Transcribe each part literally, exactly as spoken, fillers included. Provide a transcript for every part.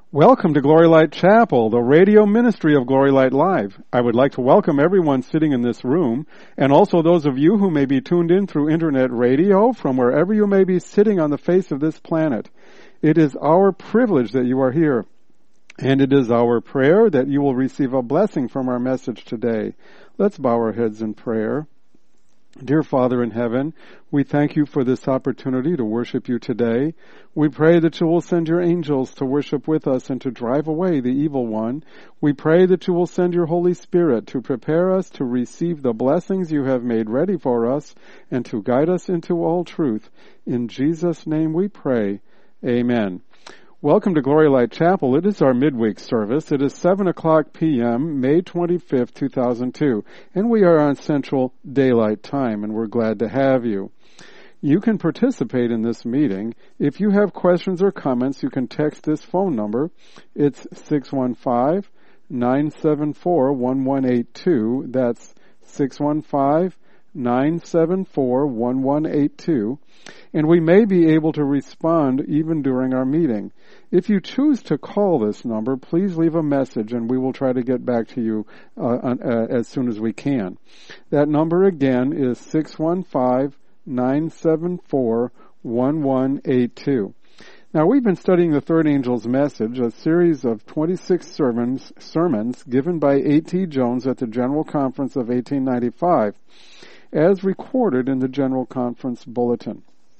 Welcome to Glory Light Chapel, the radio ministry of Glory Light Live. I would like to welcome everyone sitting in this room, and also those of you who may be tuned in through internet radio from wherever you may be sitting on the face of this planet. It is our privilege that you are here, and it is our prayer that you will receive a blessing from our message today. Let's bow our heads in prayer. Dear Father in heaven, we thank you for this opportunity to worship you today. We pray that you will send your angels to worship with us and to drive away the evil one. We pray that you will send your Holy Spirit to prepare us to receive the blessings you have made ready for us and to guide us into all truth. In Jesus' name we pray. Amen. Welcome to Glory Light Chapel. It is our midweek service. It is seven o'clock p.m., May twenty-fifth, two thousand two, and we are on Central Daylight Time, and we're glad to have you. You can participate in this meeting. If you have questions or comments, you can text this phone number. It's six one five, nine seven four, one one eight two. That's six one five, nine seven four, one one eight two. And we may be able to respond even during our meeting. If you choose to call this number, please leave a message and we will try to get back to you uh, on, uh, as soon as we can. That number again is six one five, nine seven four, one one eight two. Now, we've been studying the third angel's message, a series of twenty-six sermons, sermons given by A T Jones at the General Conference of eighteen ninety-five, as recorded in the General Conference Bulletin.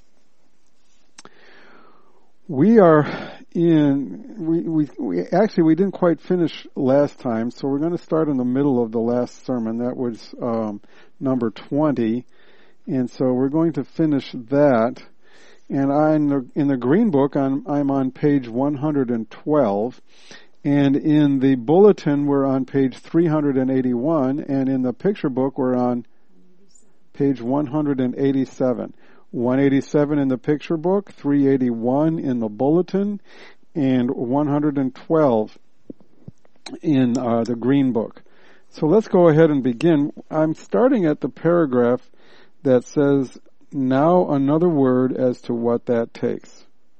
We are in, we, we, we, actually we didn't quite finish last time, so we're going to start in the middle of the last sermon. That was, um, number twenty. And so we're going to finish that. And I, in the, in the Green Book, I'm, I'm on page one hundred twelve. And in the Bulletin, we're on page three hundred eighty-one. And in the Picture Book, we're on page one hundred eighty-seven. one eighty-seven in the Picture Book, three eighty-one in the Bulletin, and one hundred twelve in uh, the Green Book. So let's go ahead and begin. I'm starting at the paragraph that says, now another word as to what that takes.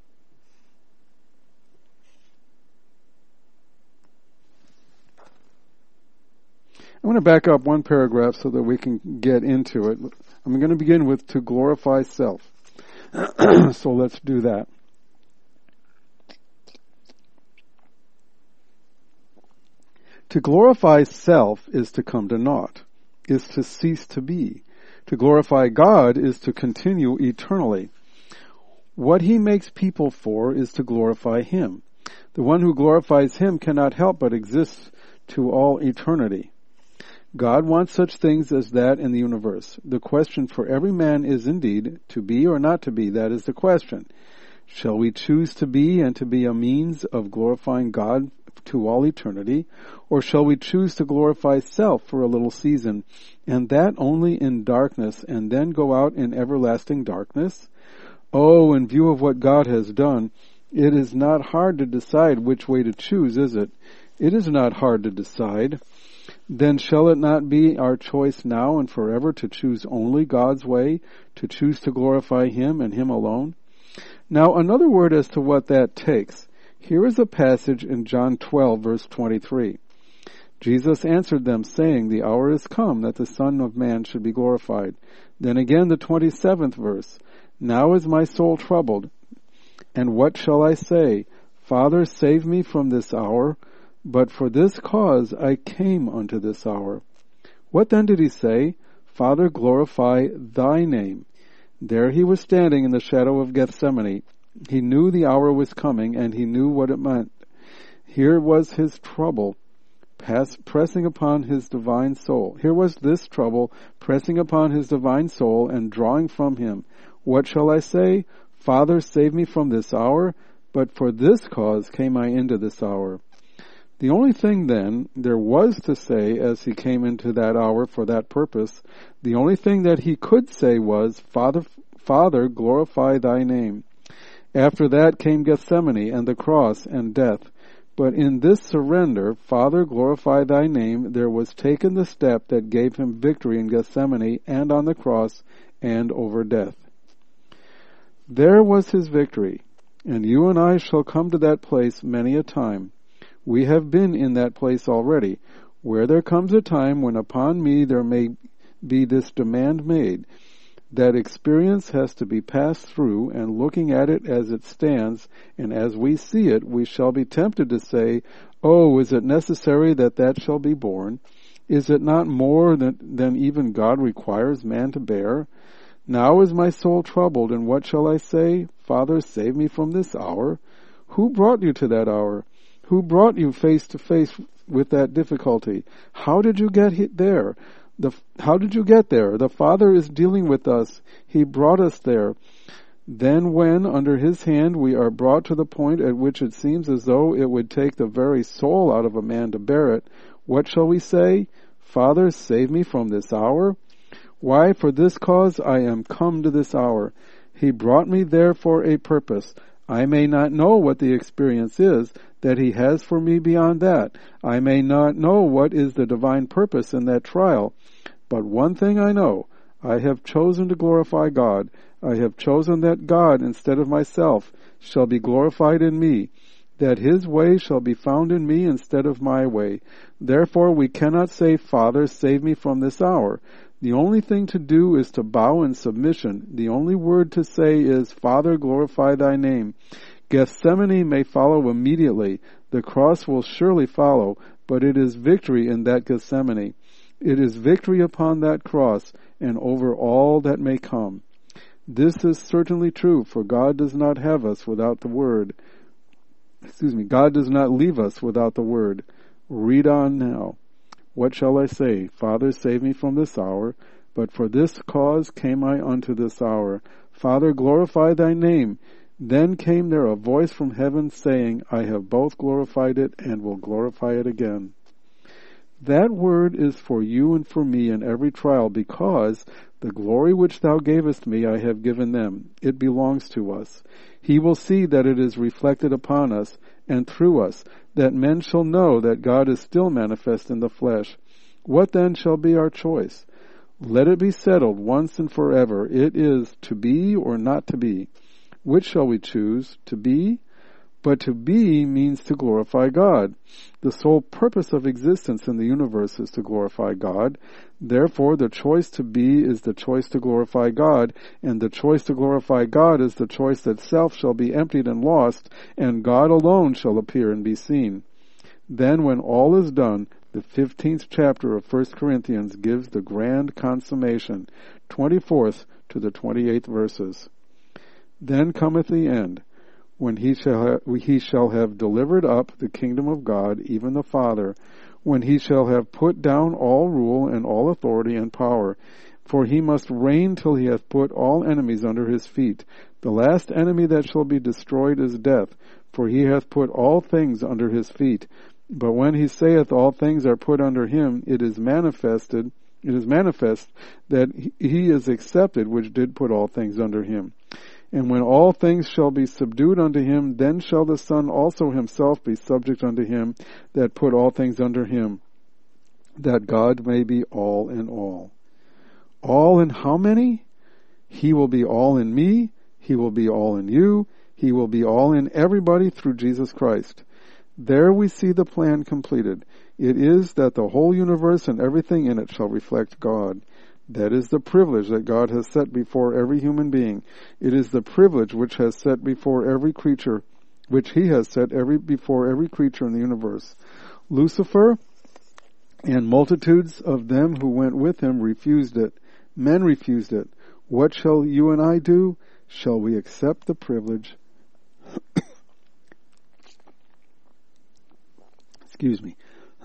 I'm going to back up one paragraph so that we can get into it. I'm going to begin with to glorify self. So let's do that. To glorify self is to come to naught, is to cease to be. To glorify God is to continue eternally. What he makes people for is to glorify him. The one who glorifies him cannot help but exist to all eternity. God wants such things as that in the universe. The question for every man is indeed, to be or not to be. That is the question. Shall we choose to be and to be a means of glorifying God to all eternity? Or shall we choose to glorify self for a little season, and that only in darkness, and then go out in everlasting darkness? Oh, in view of what God has done, it is not hard to decide which way to choose, is it? It is not hard to decide. Then shall it not be our choice now and forever to choose only God's way, to choose to glorify him and him alone? Now another word as to what that takes. Here is a passage in John twelve, verse twenty-three. Jesus answered them, saying, the hour is come that the Son of Man should be glorified. Then again the twenty-seventh verse. Now is my soul troubled, and what shall I say? Father, save me from this hour. But for this cause I came unto this hour. What then did he say? Father, glorify thy name. There he was standing in the shadow of Gethsemane. He knew the hour was coming, and he knew what it meant. Here was his trouble pass, pressing upon his divine soul. Here was this trouble pressing upon his divine soul and drawing from him. What shall I say? Father, save me from this hour. But for this cause came I into this hour. The only thing then there was to say as he came into that hour for that purpose, the only thing that he could say was, Father, Father, glorify thy name. After that came Gethsemane and the cross and death. But in this surrender, Father, glorify thy name, there was taken the step that gave him victory in Gethsemane and on the cross and over death. There was his victory. And you and I shall come to that place many a time. We have been in that place already, where there comes a time when upon me there may be this demand made. That experience has to be passed through, and looking at it as it stands, and as we see it, we shall be tempted to say, oh, is it necessary that that shall be borne? Is it not more than, than even God requires man to bear? Now is my soul troubled, and what shall I say? Father, save me from this hour. Who brought you to that hour? Who brought you face to face with that difficulty? How did you get there? The, how did you get there? The Father is dealing with us. He brought us there. Then when, under His hand, we are brought to the point at which it seems as though it would take the very soul out of a man to bear it, what shall we say? Father, save me from this hour? Why, for this cause I am come to this hour. He brought me there for a purpose. I may not know what the experience is that He has for me beyond that. I may not know what is the divine purpose in that trial. But one thing I know, I have chosen to glorify God. I have chosen that God, instead of myself, shall be glorified in me, that His way shall be found in me instead of my way. Therefore we cannot say, Father, save me from this hour. The only thing to do is to bow in submission. The only word to say is, Father, glorify Thy name. Gethsemane may follow immediately. The cross will surely follow, but it is victory in that Gethsemane. It is victory upon that cross and over all that may come. This is certainly true, for God does not have us without the word. Excuse me, God does not leave us without the word. Read on now. What shall I say? Father, save me from this hour. But for this cause came I unto this hour. Father, glorify Thy name. Then came there a voice from heaven saying, I have both glorified it and will glorify it again. That word is for you and for me in every trial, because the glory which Thou gavest me I have given them. It belongs to us. He will see that it is reflected upon us and through us, that men shall know that God is still manifest in the flesh. What then shall be our choice? Let it be settled once and forever. It is to be or not to be. Which shall we choose? To be? But to be means to glorify God. The sole purpose of existence in the universe is to glorify God. Therefore, the choice to be is the choice to glorify God, and the choice to glorify God is the choice that self shall be emptied and lost, and God alone shall appear and be seen. Then, when all is done, the fifteenth chapter of First Corinthians gives the grand consummation, twenty-fourth to the twenty-eighth verses. Then cometh the end, when he shall, ha- he shall have delivered up the kingdom of God, even the Father, when he shall have put down all rule and all authority and power. For he must reign till he hath put all enemies under his feet. The last enemy that shall be destroyed is death, for he hath put all things under his feet. But when he saith all things are put under him, it is manifested, it is manifest that he is accepted which did put all things under him. And when all things shall be subdued unto him, then shall the Son also himself be subject unto him that put all things under him, that God may be all in all. All in how many? He will be all in me, He will be all in you, He will be all in everybody through Jesus Christ. There we see the plan completed. It is that the whole universe and everything in it shall reflect God. That is the privilege that God has set before every human being. It is the privilege which has set before every creature, which He has set every before every creature in the universe. Lucifer and multitudes of them who went with him refused it. Men refused it. What shall you and I do? Shall we accept the privilege? Excuse me.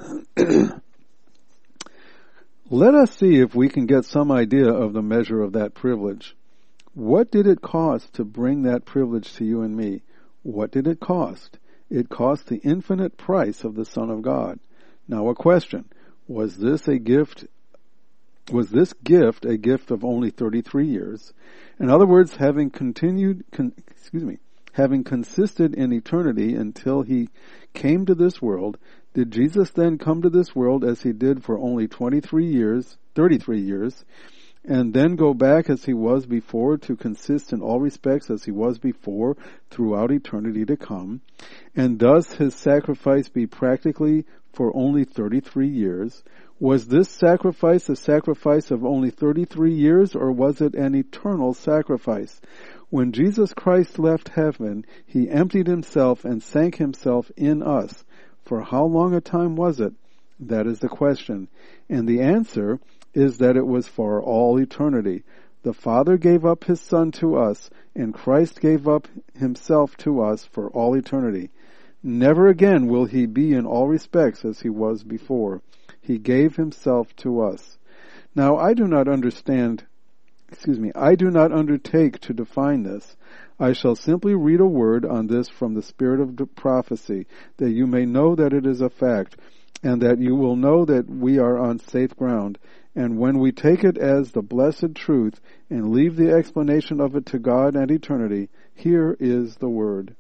Let us see if we can get some idea of the measure of that privilege. What did it cost to bring that privilege to you and me? What did it cost? It cost the infinite price of the Son of God. Now a question, was this a gift, was this gift a gift of only thirty-three years? In other words, having continued, con, excuse me, having consisted in eternity until He came to this world, did Jesus then come to this world as He did for only twenty-three years, thirty-three years, and then go back as he was before to consist in all respects as he was before throughout eternity to come? And thus his sacrifice be practically for only thirty-three years? Was this sacrifice a sacrifice of only thirty-three years, or was it an eternal sacrifice? When Jesus Christ left heaven, he emptied himself and sank himself in us. For how long a time was it? That is the question. And the answer is that it was for all eternity. The Father gave up his Son to us, and Christ gave up himself to us for all eternity. Never again will he be in all respects as he was before. He gave himself to us. Now I do not understand, excuse me, I do not undertake to define this. I shall simply read a word on this from the spirit of prophecy, that you may know that it is a fact, and that you will know that we are on safe ground. And when we take it as the blessed truth and leave the explanation of it to God and eternity, here is the word.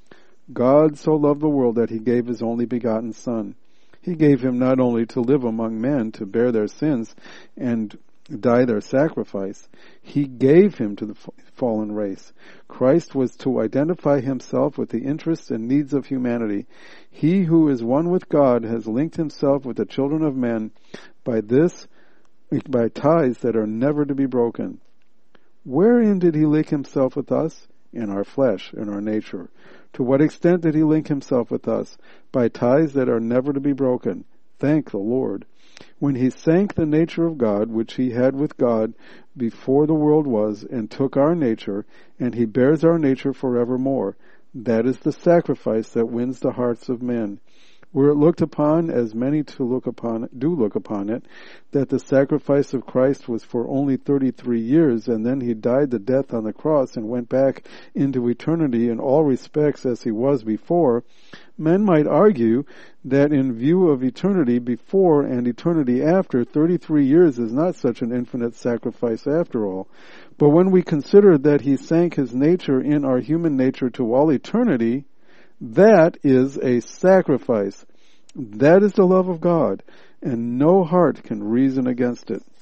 God so loved the world that he gave his only begotten Son. He gave him not only to live among men, to bear their sins, and die their sacrifice. He gave him to the fallen race. Christ was to identify himself with the interests and needs of humanity. He who is one with God has linked himself with the children of men by this, by ties that are never to be broken. Wherein did he link himself with us? In our flesh, in our nature. To what extent did he link himself with us? By ties that are never to be broken. Thank the Lord. When he sank the nature of God, which he had with God before the world was, and took our nature, and he bears our nature forevermore. That is the sacrifice that wins the hearts of men. Were it looked upon, as many to look upon it, do look upon it, that the sacrifice of Christ was for only thirty-three years, and then he died the death on the cross and went back into eternity in all respects as he was before, men might argue that in view of eternity before and eternity after, thirty-three years is not such an infinite sacrifice after all. But when we consider that he sank his nature in our human nature to all eternity, that is a sacrifice. That is the love of God, and no heart can reason against it.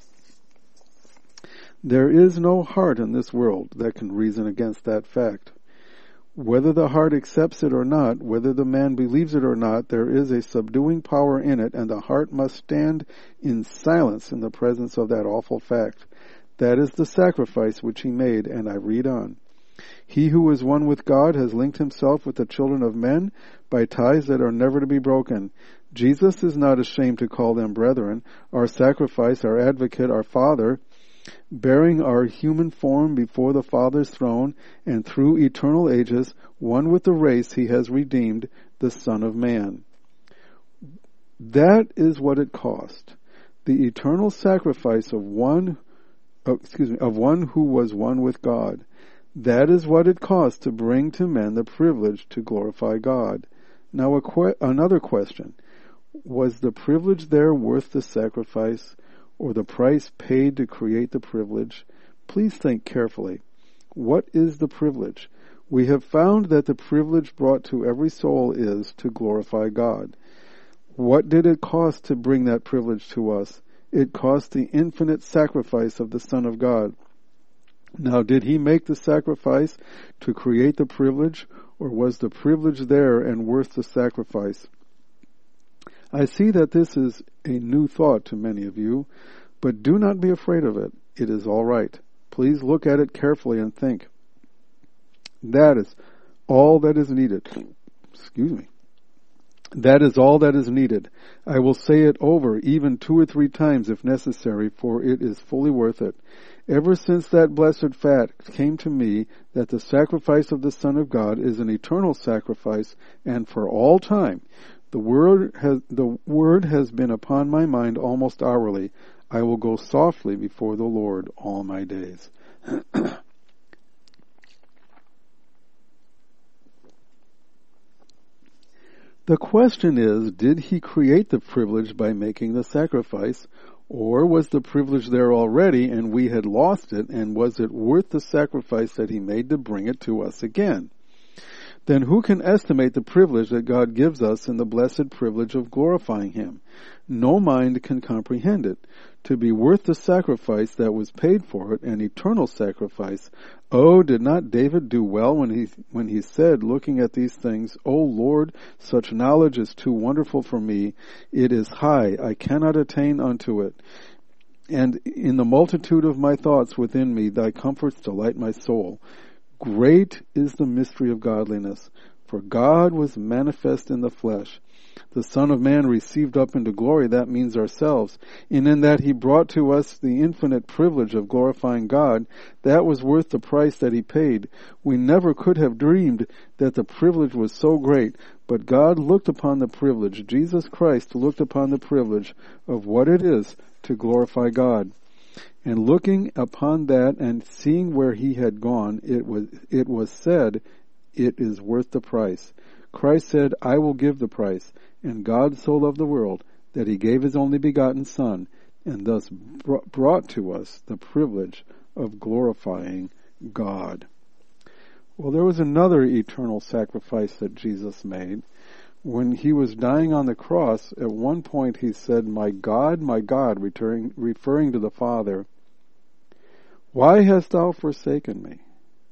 There is no heart in this world that can reason against that fact. Whether the heart accepts it or not, whether the man believes it or not, there is a subduing power in it, and the heart must stand in silence in the presence of that awful fact. That is the sacrifice which he made, and I read on. He who is one with God has linked himself with the children of men by ties that are never to be broken. Jesus is not ashamed to call them brethren, our sacrifice, our advocate, our Father, bearing our human form before the Father's throne, and through eternal ages, one with the race he has redeemed, the Son of Man. That is what it cost. The eternal sacrifice of one, oh, excuse me, of one who was one with God. That is what it cost to bring to men the privilege to glorify God. Now a que- another question. Was the privilege there worth the sacrifice, or the price paid to create the privilege? Please think carefully. What is the privilege? We have found that the privilege brought to every soul is to glorify God. What did it cost to bring that privilege to us? It cost the infinite sacrifice of the Son of God. Now, did he make the sacrifice to create the privilege, or was the privilege there and worth the sacrifice? I see that this is a new thought to many of you, but do not be afraid of it. It is all right. Please look at it carefully and think. That is all that is needed. Excuse me. That is all that is needed. I will say it over even two or three times if necessary, for it is fully worth it. Ever since that blessed fact came to me that the sacrifice of the Son of God is an eternal sacrifice, and for all time, the word has, the word has been upon my mind almost hourly. I will go softly before the Lord all my days. The question is, did he create the privilege by making the sacrifice, or was the privilege there already and we had lost it, and was it worth the sacrifice that he made to bring it to us again? Then who can estimate the privilege that God gives us in the blessed privilege of glorifying Him? No mind can comprehend it. To be worth the sacrifice that was paid for it, an eternal sacrifice. Oh, did not David do well when he when he said, looking at these things, O Lord, such knowledge is too wonderful for me. It is high, I cannot attain unto it. And in the multitude of my thoughts within me, thy comforts delight my soul. Great is the mystery of godliness, for God was manifest in the flesh. The Son of Man received up into glory, that means ourselves, and in that He brought to us the infinite privilege of glorifying God, that was worth the price that He paid. We never could have dreamed that the privilege was so great, but God looked upon the privilege, Jesus Christ looked upon the privilege of what it is to glorify God. And looking upon that and seeing where He had gone, it was, it was said, it is worth the price. Christ said, I will give the price. And God so loved the world that He gave His only begotten Son, and thus brought to us the privilege of glorifying God. Well, there was another eternal sacrifice that Jesus made. When He was dying on the cross, at one point He said, My God, my God, referring, referring to the Father, why hast Thou forsaken me?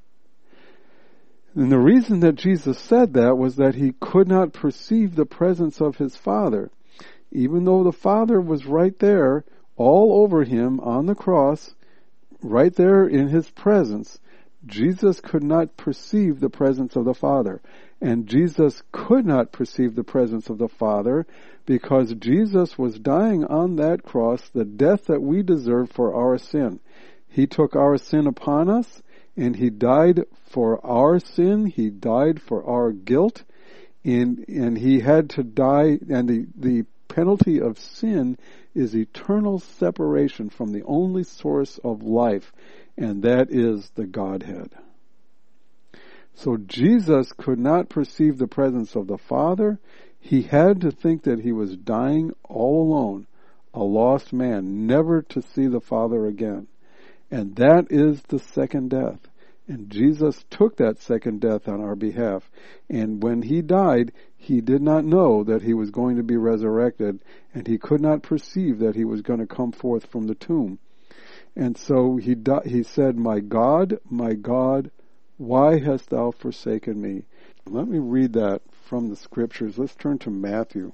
And the reason that Jesus said that was that He could not perceive the presence of His Father. Even though the Father was right there, all over Him on the cross, right there in His presence, Jesus could not perceive the presence of the Father. And Jesus could not perceive the presence of the Father because Jesus was dying on that cross the death that we deserve for our sin. He took our sin upon us, and He died for our sin. He died for our guilt. And, and He had to die, and the, the penalty of sin is eternal separation from the only source of life, and that is the Godhead. So Jesus could not perceive the presence of the Father. He had to think that He was dying all alone, a lost man, never to see the Father again. And that is the second death. And Jesus took that second death on our behalf. And when He died, He did not know that He was going to be resurrected, and He could not perceive that He was going to come forth from the tomb. And so He di- He said, My God, my God, why hast Thou forsaken me? Let me read that from the Scriptures. Let's turn to Matthew.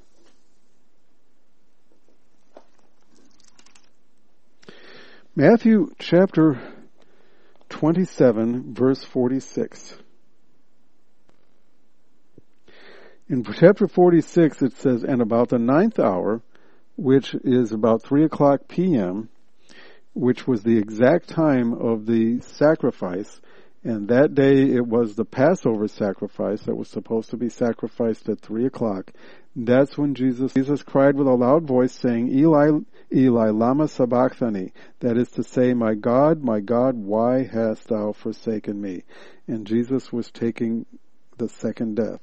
Matthew chapter twenty-seven, verse forty-six. In chapter forty-six it says, And about the ninth hour, which is about three o'clock p.m., which was the exact time of the sacrifice, and that day it was the Passover sacrifice that was supposed to be sacrificed at three o'clock. That's when Jesus, Jesus cried with a loud voice, saying, Eli, Eli, lama sabachthani. That is to say, My God, my God, why hast Thou forsaken me? And Jesus was taking the second death.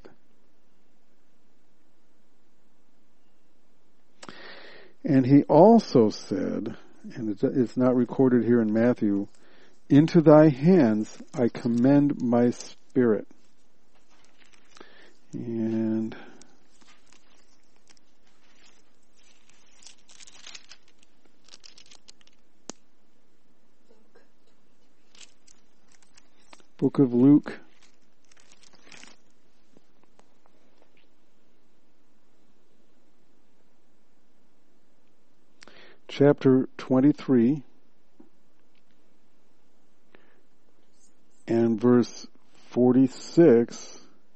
And He also said, and it's not recorded here in Matthew, Into Thy hands I commend my spirit. And Book of Luke, chapter twenty-three, and verse forty-six.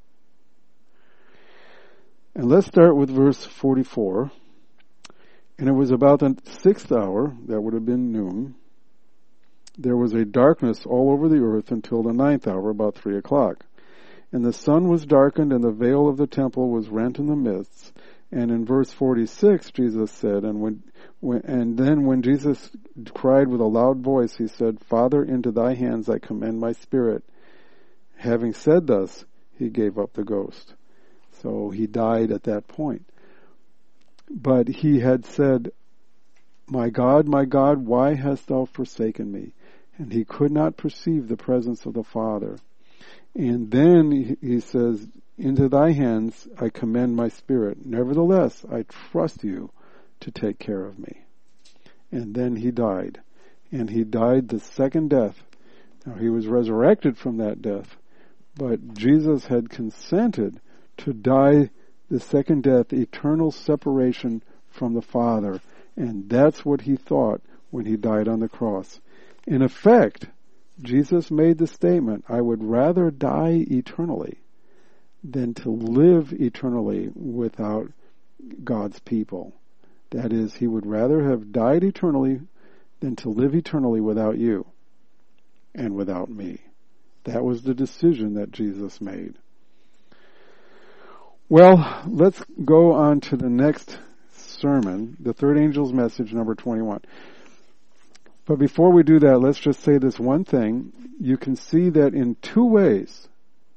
And let's start with verse forty-four. And it was about the sixth hour, that would have been noon. There was a darkness all over the earth until the ninth hour, about three o'clock. And the sun was darkened, and the veil of the temple was rent in the midst. And in verse forty-six, Jesus said, and when, when, and then when Jesus cried with a loud voice, He said, Father, into Thy hands I commend my spirit. Having said thus, He gave up the ghost. So He died at that point. But He had said, My God, my God, why hast Thou forsaken me? And He could not perceive the presence of the Father. And then he, he says, into thy hands I commend my spirit. Nevertheless, I trust you to take care of me. And then he died. And he died the second death. Now he was resurrected from that death, but Jesus had consented to die the second death, eternal separation from the Father. And that's what he thought when he died on the cross. In effect, Jesus made the statement, I would rather die eternally than to live eternally without God's people. That is, he would rather have died eternally than to live eternally without you and without me. That was the decision that Jesus made. Well, let's go on to the next sermon, the third angel's message, number twenty-one. But before we do that, let's just say this one thing. You can see that in two ways,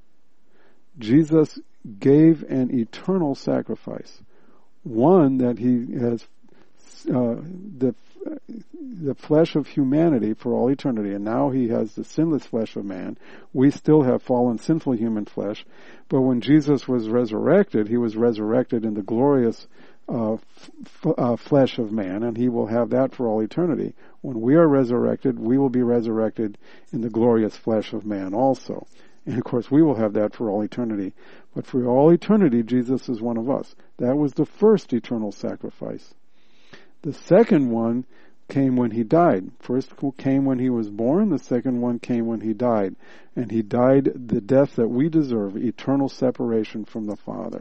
Jesus gave an eternal sacrifice. One, that he has uh, the the flesh of humanity for all eternity, and now he has the sinless flesh of man. We still have fallen, sinful human flesh, but when Jesus was resurrected, he was resurrected in the glorious uh, f- uh, flesh of man, and he will have that for all eternity. When we are resurrected, we will be resurrected in the glorious flesh of man also. And of course, we will have that for all eternity. But for all eternity, Jesus is one of us. That was the first eternal sacrifice. The second one came when he died. First came when he was born. The second one came when he died. And he died the death that we deserve, eternal separation from the Father.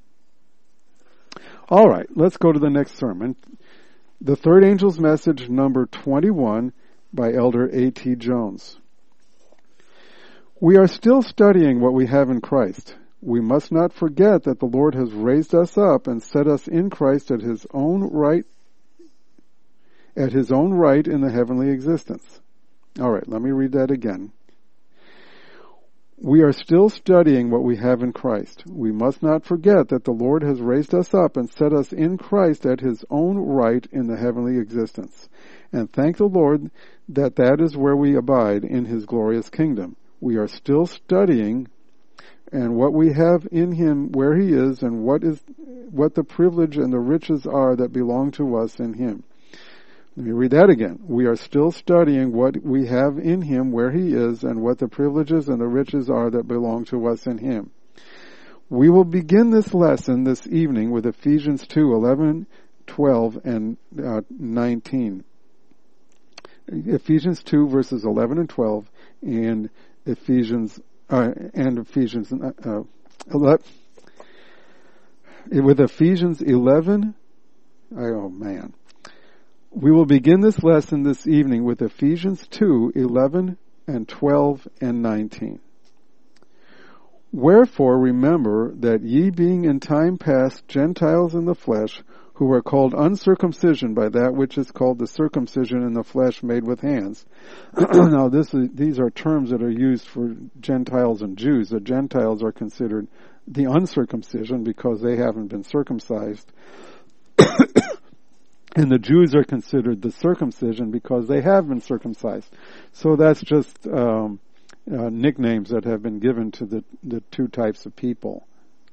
All right, let's go to the next sermon. The third angel's message, number twenty-one, by Elder A T Jones. We are still studying what we have in Christ. We must not forget that the Lord has raised us up and set us in Christ at his own right, at his own right in the heavenly existence. All right, let me read that again. We are still studying what we have in Christ. We must not forget that the Lord has raised us up and set us in Christ at his own right in the heavenly existence. And thank the Lord that that is where we abide in his glorious kingdom. We are still studying and what we have in him, where he is, and what is what the privilege and the riches are that belong to us in him. Let me read that again. We are still studying what we have in him, where he is, and what the privileges and the riches are that belong to us in him. We will begin this lesson this evening with Ephesians two, eleven, twelve, and uh, nineteen. Ephesians two, verses eleven and twelve, and Ephesians uh, and Ephesians uh, eleven, with Ephesians eleven. Oh man. We will begin this lesson this evening with Ephesians two, eleven and twelve and nineteen. Wherefore remember that ye being in time past Gentiles in the flesh, who were called uncircumcision by that which is called the circumcision in the flesh made with hands. Now this is, these are terms that are used for Gentiles and Jews. The Gentiles are considered the uncircumcision because they haven't been circumcised. And the Jews are considered the circumcision because they have been circumcised. So that's just um, uh, nicknames that have been given to the, the two types of people.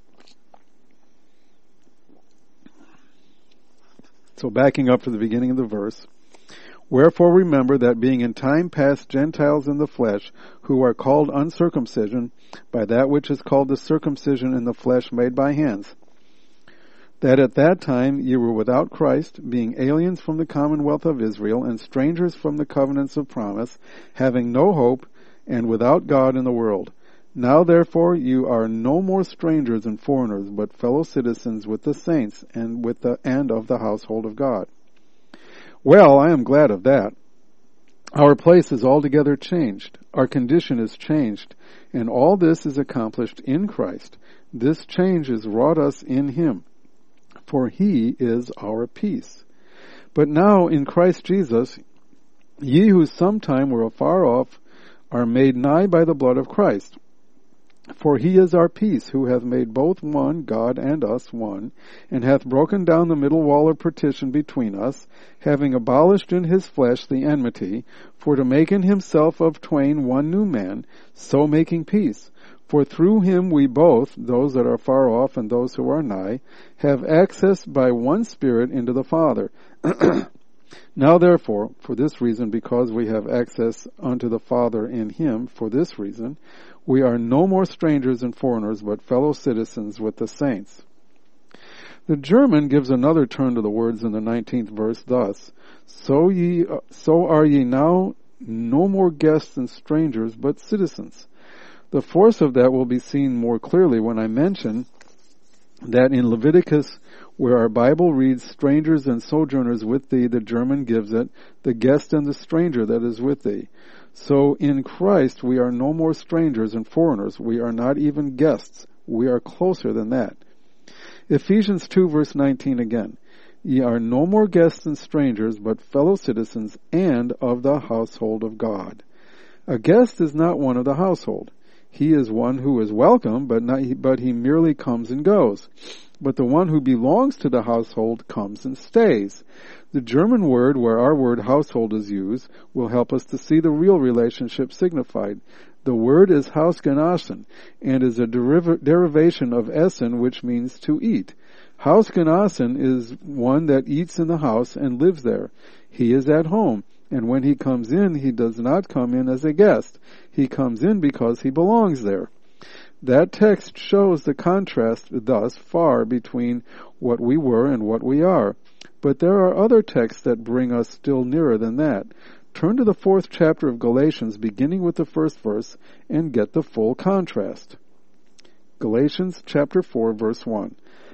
So backing up to the beginning of the verse. Wherefore remember that being in time past Gentiles in the flesh, who are called uncircumcision by that which is called the circumcision in the flesh made by hands, that at that time ye were without Christ, being aliens from the commonwealth of Israel, and strangers from the covenants of promise, having no hope, and without God in the world. Now therefore you are no more strangers and foreigners, but fellow citizens with the saints, and with the and of the household of God. Well, I am glad of that. Our place is altogether changed. Our condition is changed, and all this is accomplished in Christ. This change is wrought us in him, for he is our peace. But now in Christ Jesus, ye who sometime were afar off are made nigh by the blood of Christ. For he is our peace, who hath made both one, God and us one, and hath broken down the middle wall of partition between us, having abolished in his flesh the enmity, for to make in himself of twain one new man, so making peace, For through him we both, those that are far off and those who are nigh, have access by one Spirit into the Father. Now therefore, for this reason, because we have access unto the Father in him, for this reason, we are no more strangers and foreigners, but fellow citizens with the saints. The German gives another turn to the words in the nineteenth verse thus, So ye, so are ye now no more guests and strangers, but citizens. The force of that will be seen more clearly when I mention that in Leviticus, where our Bible reads, strangers and sojourners with thee, the German gives it, the guest and the stranger that is with thee. So in Christ we are no more strangers and foreigners. We are not even guests. We are closer than that. Ephesians two verse nineteen again. Ye are no more guests and strangers, but fellow citizens and of the household of God. A guest is not one of the household. He is one who is welcome, but not, but he merely comes and goes. But the one who belongs to the household comes and stays. The German word where our word household is used will help us to see the real relationship signified. The word is Hausgenossen and is a deriv- derivation of Essen, which means to eat. Hausgenossen is one that eats in the house and lives there. He is at home. And when he comes in, he does not come in as a guest. He comes in because he belongs there. That text shows the contrast thus far between what we were and what we are. But there are other texts that bring us still nearer than that. Turn to the fourth chapter of Galatians, beginning with the first verse, and get the full contrast. Galatians chapter four, verse one.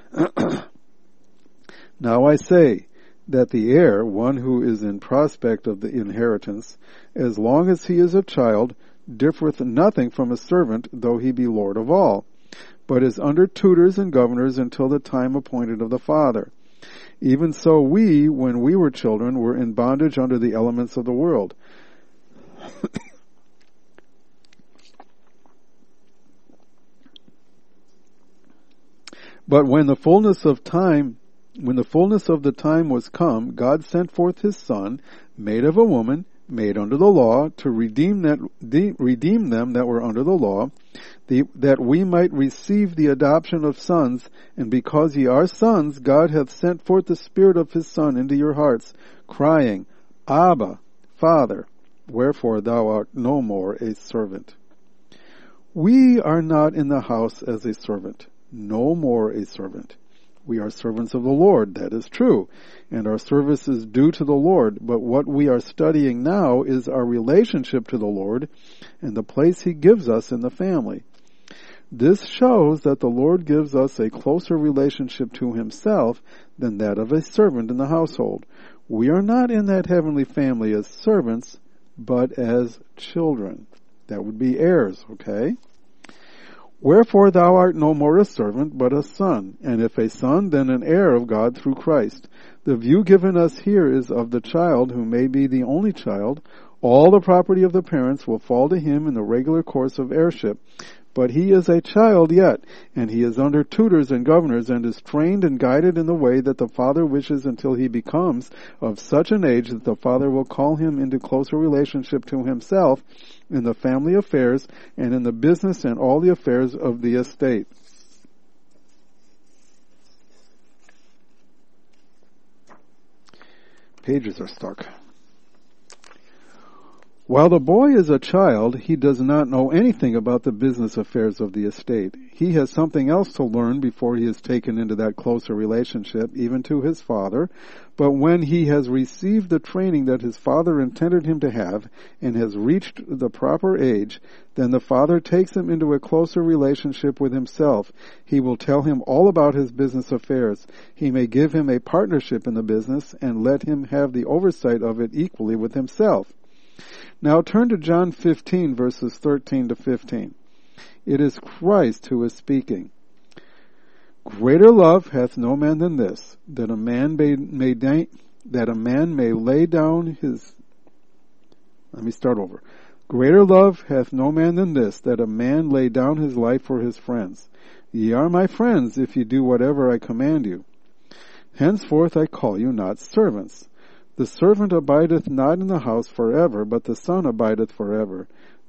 Now I say, that the heir, one who is in prospect of the inheritance, as long as he is a child, differeth nothing from a servant, though he be Lord of all, but is under tutors and governors until the time appointed of the Father. Even so we, when we were children, were in bondage under the elements of the world. But when the fullness of time When the fullness of the time was come, God sent forth his Son, made of a woman, made under the law, to redeem that de, redeem them that were under the law, the, that we might receive the adoption of sons. And because ye are sons, God hath sent forth the Spirit of his Son into your hearts, crying, Abba, Father. Wherefore thou art no more a servant. We are not in the house as a servant, no more a servant. We are servants of the Lord, that is true, and our service is due to the Lord, but what we are studying now is our relationship to the Lord and the place he gives us in the family. This shows that the Lord gives us a closer relationship to himself than that of a servant in the household. We are not in that heavenly family as servants, but as children. That would be heirs, okay? Wherefore thou art no more a servant, but a son, and if a son, then an heir of God through Christ. The view given us here is of the child who may be the only child. All the property of the parents will fall to him in the regular course of heirship. But he is a child yet, and he is under tutors and governors, and is trained and guided in the way that the father wishes until he becomes of such an age that the father will call him into closer relationship to himself in the family affairs and in the business and all the affairs of the estate. Pages are stuck. While the boy is a child, he does not know anything about the business affairs of the estate. He has something else to learn before he is taken into that closer relationship, even to his father. But when he has received the training that his father intended him to have and has reached the proper age, then the father takes him into a closer relationship with himself. He will tell him all about his business affairs. He may give him a partnership in the business and let him have the oversight of it equally with himself. Now turn to John fifteen, verses thirteen to fifteen. It is Christ who is speaking. Greater love hath no man than this, that a man may, may that a man may lay down his. Let me start over. Greater love hath no man than this, that a man lay down his life for his friends. Ye are my friends, if ye do whatever I command you. Henceforth I call you not servants. The servant abideth not in the house forever, but the Son abideth forever.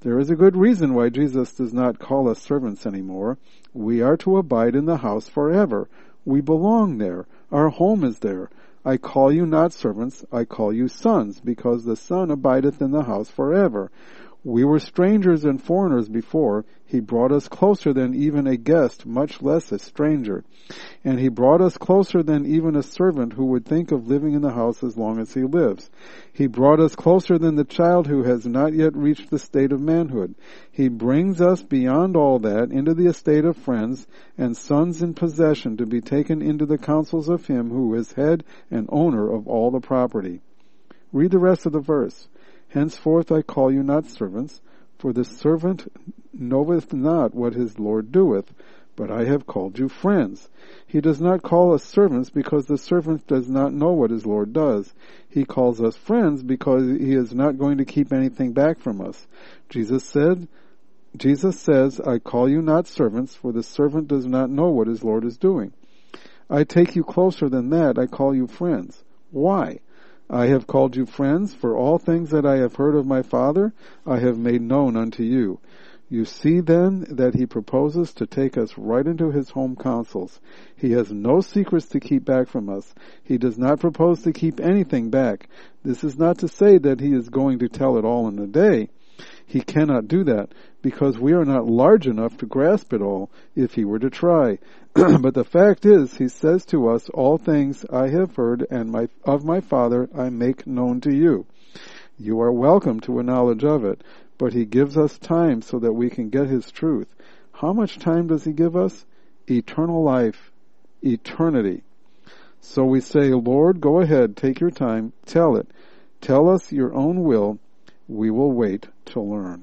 There is a good reason why Jesus does not call us servants anymore. We are to abide in the house forever. We belong there. Our home is there. I call you not servants, I call you sons, because the Son abideth in the house forever. We were strangers and foreigners before. He brought us closer than even a guest, much less a stranger. And he brought us closer than even a servant who would think of living in the house as long as he lives. He brought us closer than the child who has not yet reached the state of manhood. He brings us beyond all that into the estate of friends and sons in possession, to be taken into the counsels of him who is head and owner of all the property. Read the rest of the verse. Henceforth I call you not servants, for the servant knoweth not what his Lord doeth, but I have called you friends. He does not call us servants because the servant does not know what his Lord does. He calls us friends because he is not going to keep anything back from us. Jesus said, Jesus says, I call you not servants, for the servant does not know what his Lord is doing. I take you closer than that, I call you friends. Why? I have called you friends, for all things that I have heard of my Father, I have made known unto you. You see then that he proposes to take us right into his home counsels. He has no secrets to keep back from us. He does not propose to keep anything back. This is not to say that he is going to tell it all in a day. He cannot do that, because we are not large enough to grasp it all if he were to try. But the fact is, he says to us, all things I have heard and my, of my Father I make known to you. You are welcome to a knowledge of it, but he gives us time so that we can get his truth. How much time does he give us? Eternal life, eternity. So we say, Lord, go ahead, take your time, tell it. Tell us your own will. We will wait to learn.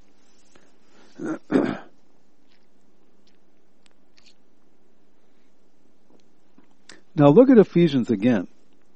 Now look at Ephesians again.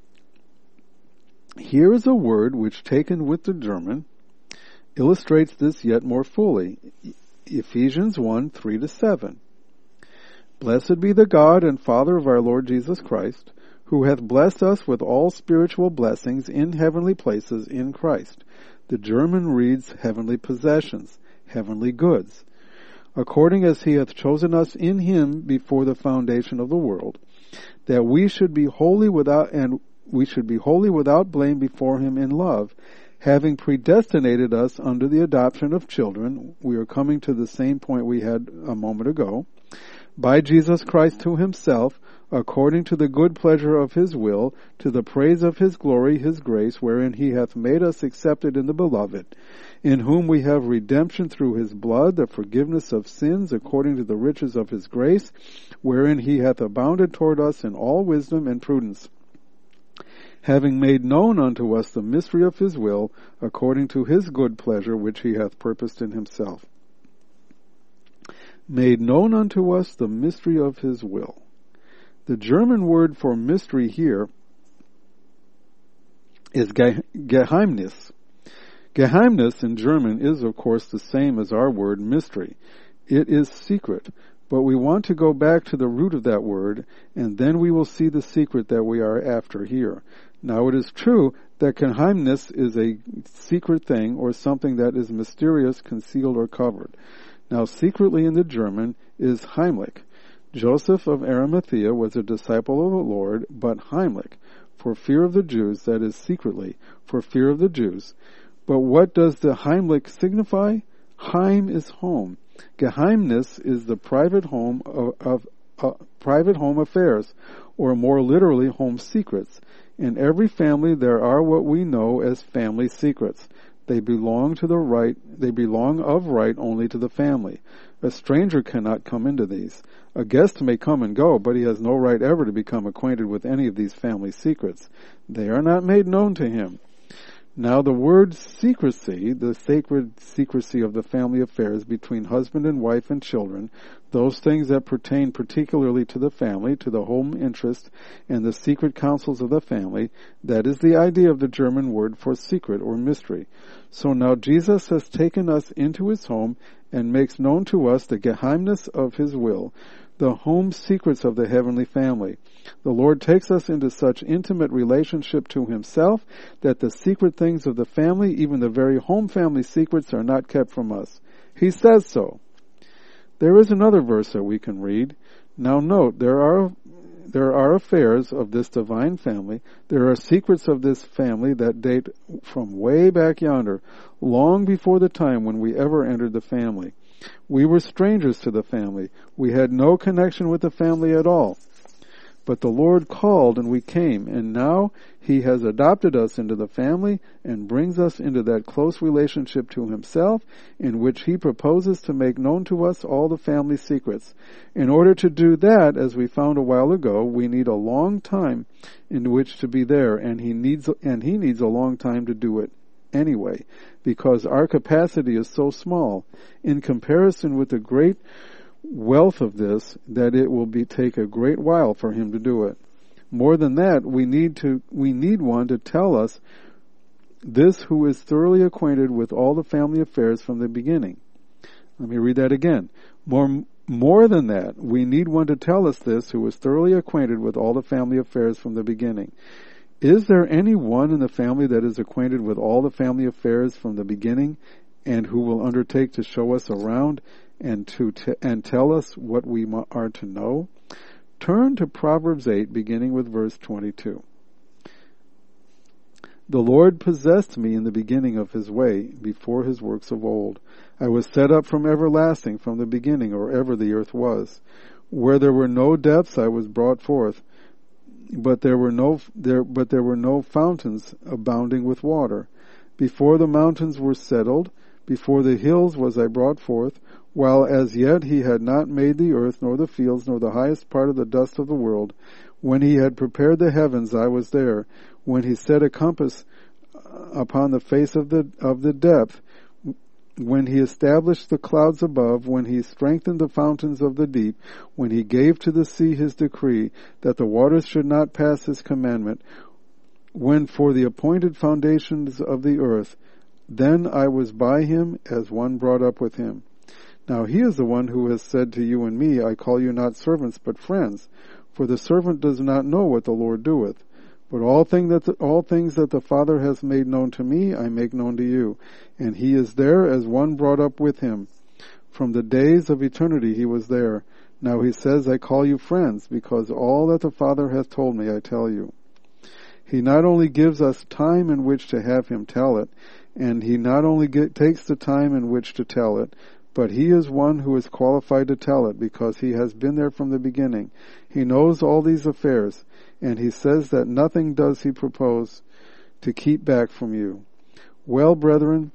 Here is a word which, taken with the German, illustrates this yet more fully. Ephesians one, three to seven. Blessed be the God and Father of our Lord Jesus Christ, who hath blessed us with all spiritual blessings in heavenly places in Christ. The German reads heavenly possessions, heavenly goods, according as he hath chosen us in him before the foundation of the world, that we should be holy without and we should be holy without blame before him in love, having predestinated us unto the adoption of children. We are coming to the same point we had a moment ago, by Jesus Christ to himself, according to the good pleasure of his will, to the praise of his glory, his grace, wherein he hath made us accepted in the beloved, in whom we have redemption through his blood, the forgiveness of sins, according to the riches of his grace, wherein he hath abounded toward us in all wisdom and prudence, having made known unto us the mystery of his will, according to his good pleasure, which he hath purposed in himself. Made known unto us the mystery of his will. The German word for mystery here is ge- Geheimnis. Geheimnis in German is, of course, the same as our word mystery. It is secret, but we want to go back to the root of that word, and then we will see the secret that we are after here. Now, it is true that Geheimnis is a secret thing or something that is mysterious, concealed, or covered. Now, secretly in the German is Heimlich. Joseph of Arimathea was a disciple of the Lord, but Heimlich, for fear of the Jews, that is secretly, for fear of the Jews. But what does the Heimlich signify? Heim is home. Geheimnis is the private home of, of uh, private home affairs, or more literally, home secrets. In every family there are what we know as family secrets. They belong to the right, they belong of right only to the family. A stranger cannot come into these. A guest may come and go, but he has no right ever to become acquainted with any of these family secrets. They are not made known to him. Now the word secrecy, the sacred secrecy of the family affairs between husband and wife and children, those things that pertain particularly to the family, to the home interest, and the secret counsels of the family, that is the idea of the German word for secret or mystery. So now Jesus has taken us into his home and makes known to us the Geheimnis of his will. the home secrets of the heavenly family. The Lord takes us into such intimate relationship to himself that the secret things of the family, even the very home family secrets, are not kept from us. He says so. There is another verse that we can read. Now note, there are there are affairs of this divine family. There are secrets of this family that date from way back yonder, long before the time when we ever entered the family. We were strangers to the family. We had no connection with the family at all. But the Lord called and we came, and now he has adopted us into the family and brings us into that close relationship to himself, in which he proposes to make known to us all the family secrets. In order to do that, as we found a while ago, we need a long time in which to be there, and he needs and he needs a long time to do it anyway, because our capacity is so small in comparison with the great wealth of this, that it will be take a great while for him to do it. More than that, we need to we need one to tell us this, who is thoroughly acquainted with all the family affairs from the beginning. Let me read that again. More more than that, we need one to tell us this, who is thoroughly acquainted with all the family affairs from the beginning. Is there any one in the family that is acquainted with all the family affairs from the beginning, and who will undertake to show us around and to t- and tell us what we are to know? Turn to Proverbs eight, beginning with verse twenty-two. The Lord possessed me in the beginning of his way, before his works of old. I was set up from everlasting, from the beginning, or ever the earth was. Where there were no depths, I was brought forth, but there were no there but there were no fountains abounding with water. Before the mountains were settled, before the hills was I brought forth, while as yet he had not made the earth, nor the fields, nor the highest part of the dust of the world. When he had prepared the heavens, I was there. When he set a compass upon the face of the of the depth, when he established the clouds above, when he strengthened the fountains of the deep, when he gave to the sea his decree, that the waters should not pass his commandment, when for the appointed foundations of the earth, then I was by him as one brought up with him. Now he is the one who has said to you and me, I call you not servants, but friends. For the servant does not know what the Lord doeth. But all, thing that the, all things that the Father has made known to me, I make known to you. And he is there as one brought up with him. From the days of eternity he was there. Now he says, I call you friends, because all that the Father hath told me I tell you. He not only gives us time in which to have him tell it, and he not only get, takes the time in which to tell it, but he is one who is qualified to tell it, because he has been there from the beginning. He knows all these affairs, and he says that nothing does he propose to keep back from you. Well, brethren,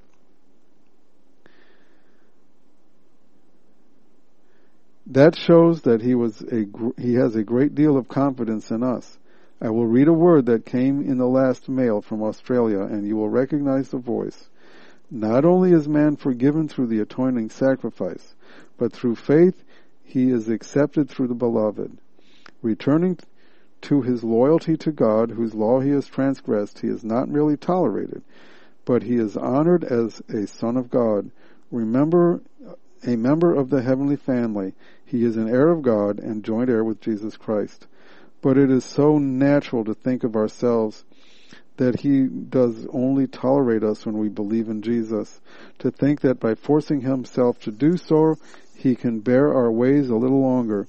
that shows that he was a he has a great deal of confidence in us. I will read a word that came in the last mail from Australia, and you will recognize the voice. Not only is man forgiven through the atoning sacrifice, but through faith he is accepted through the beloved. Returning to his loyalty to God, whose law he has transgressed, he is not merely tolerated, but he is honored as a son of God. Remember, a member of the heavenly family, he is an heir of God and joint heir with Jesus Christ. But it is so natural to think of ourselves that he does only tolerate us when we believe in Jesus, to think that by forcing himself to do so, he can bear our ways a little longer.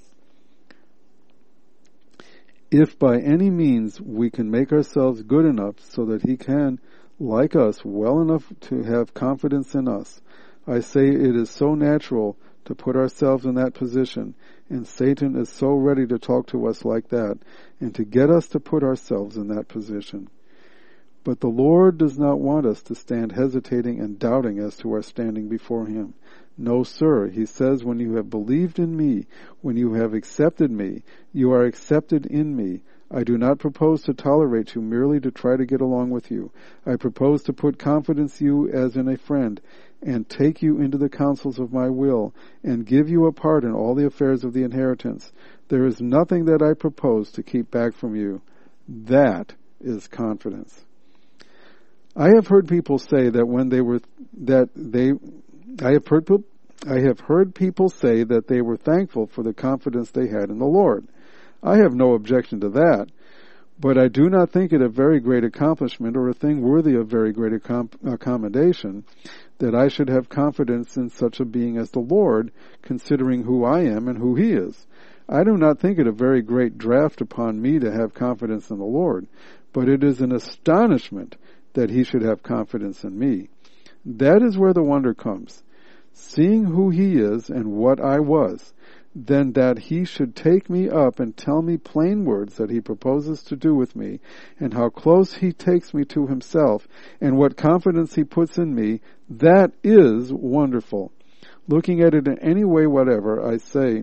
If by any means we can make ourselves good enough so that he can, like us, well enough to have confidence in us, I say it is so natural to put ourselves in that position, and Satan is so ready to talk to us like that, and to get us to put ourselves in that position. But the Lord does not want us to stand hesitating and doubting as to our standing before him. No, sir, he says, when you have believed in me, when you have accepted me, you are accepted in me. I do not propose to tolerate you merely to try to get along with you. I propose to put confidence in you as in a friend, and take you into the counsels of my will, and give you a part in all the affairs of the inheritance. There is nothing that I propose to keep back from you. That is confidence. I have heard people say that when they were, that they, I have heard, I have heard people say that they were thankful for the confidence they had in the Lord. I have no objection to that, but I do not think it a very great accomplishment or a thing worthy of very great accom- accommodation that I should have confidence in such a being as the Lord, considering who I am and who he is. I do not think it a very great draft upon me to have confidence in the Lord, but it is an astonishment that he should have confidence in me. That is where the wonder comes. Seeing who he is and what I was, then that he should take me up and tell me plain words that he proposes to do with me, and how close he takes me to himself, and what confidence he puts in me, that is wonderful. Looking at it in any way whatever, I say,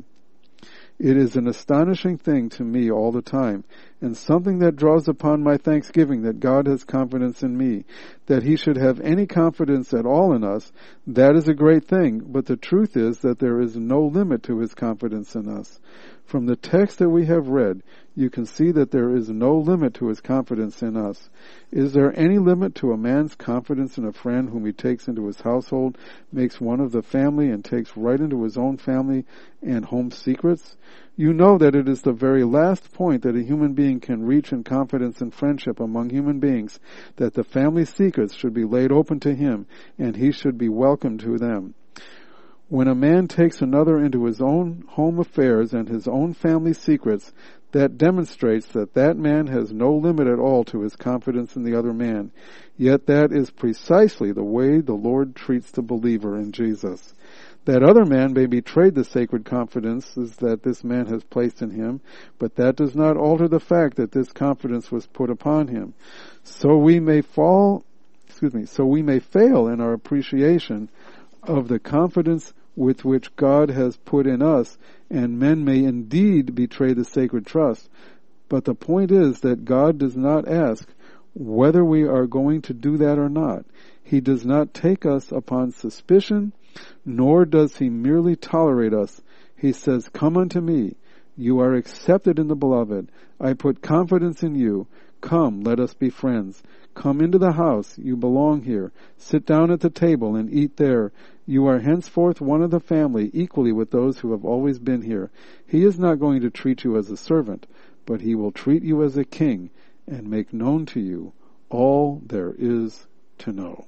it is an astonishing thing to me all the time, and something that draws upon my thanksgiving that God has confidence in me. That he should have any confidence at all in us, that is a great thing, but the truth is that there is no limit to his confidence in us. From the text that we have read, you can see that there is no limit to his confidence in us. Is there any limit to a man's confidence in a friend whom he takes into his household, makes one of the family, and takes right into his own family and home secrets? You know that it is the very last point that a human being can reach in confidence and friendship among human beings, that the family secrets should be laid open to him, and he should be welcome to them. When a man takes another into his own home affairs and his own family secrets, that demonstrates that that man has no limit at all to his confidence in the other man. Yet that is precisely the way the Lord treats the believer in Jesus. That other man may betray the sacred confidences that this man has placed in him, but that does not alter the fact that this confidence was put upon him. So we may fall, excuse me, so we may fail in our appreciation of the confidence with which God has put in us, and men may indeed betray the sacred trust. But the point is that God does not ask whether we are going to do that or not. He does not take us upon suspicion, nor does he merely tolerate us. He says, "Come unto me. You are accepted in the beloved. I put confidence in you. Come, let us be friends. Come into the house. You belong here. Sit down at the table and eat there. You are henceforth one of the family, equally with those who have always been here. He is not going to treat you as a servant, but he will treat you as a king and make known to you all there is to know."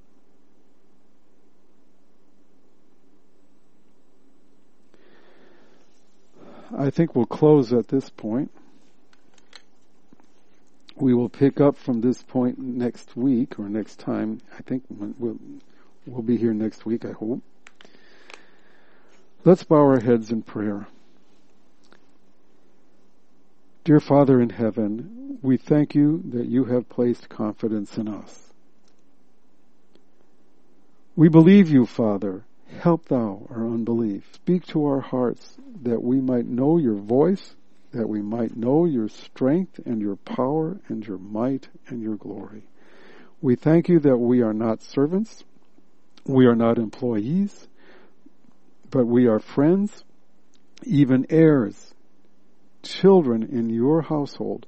I think we'll close at this point. We will pick up from this point next week or next time. I think we'll, we'll be here next week, I hope. Let's bow our heads in prayer. Dear Father in heaven, we thank you that you have placed confidence in us. We believe you, Father. Help thou our unbelief. Speak to our hearts that we might know your voice, that we might know your strength and your power and your might and your glory. We thank you that we are not servants, we are not employees, but we are friends, even heirs, children in your household,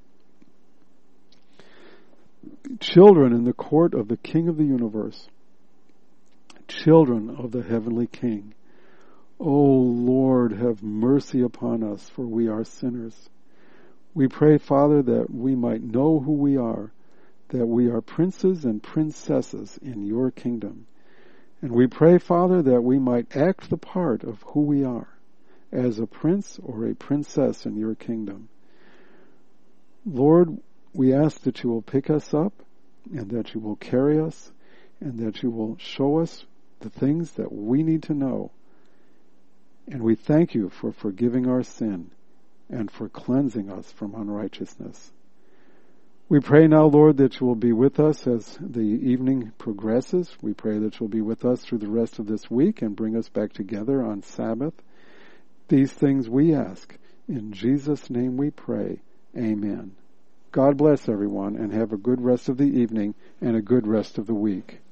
children in the court of the King of the universe, children of the heavenly King. O Lord, have mercy upon us, for we are sinners. We pray, Father, that we might know who we are, that we are princes and princesses in your kingdom. And we pray, Father, that we might act the part of who we are, as a prince or a princess in your kingdom. Lord, we ask that you will pick us up, and that you will carry us, and that you will show us the things that we need to know. And we thank you for forgiving our sin and for cleansing us from unrighteousness. We pray now, Lord, that you will be with us as the evening progresses. We pray that you'll be with us through the rest of this week and bring us back together on Sabbath. These things we ask. In Jesus' name we pray. Amen. God bless everyone, and have a good rest of the evening and a good rest of the week.